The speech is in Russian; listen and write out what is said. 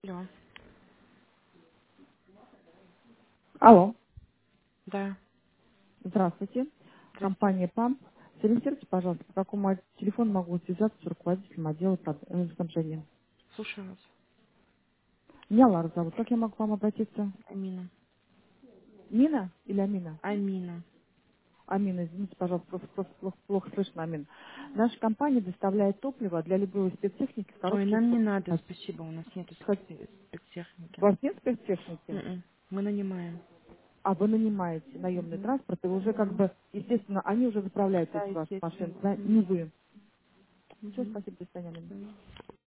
Алло. Алло, Да. здравствуйте. Здрасте. Компания ПАМ. Сориентируйте, пожалуйста, по какому телефону могу связаться с руководителем отдела снабжения. Слушаю вас. Меня Лара зовут. Как я могу к вам обратиться? Амина. Мина или Амина? Амина. Амина, извините, пожалуйста, просто плохо слышно, Амин. Наша компания доставляет топливо для любой спецтехники в Ой, коробке. нам не надо, спасибо, у нас нету У спецтехники. вас нет спецтехники, Мы нанимаем. а вы нанимаете наемный Угу. транспорт, и уже как Угу. бы, естественно, они уже заправляют Да, эти ваши машины, естественно. да, не Угу. вы. Все, Угу. спасибо, до свидания, Амина.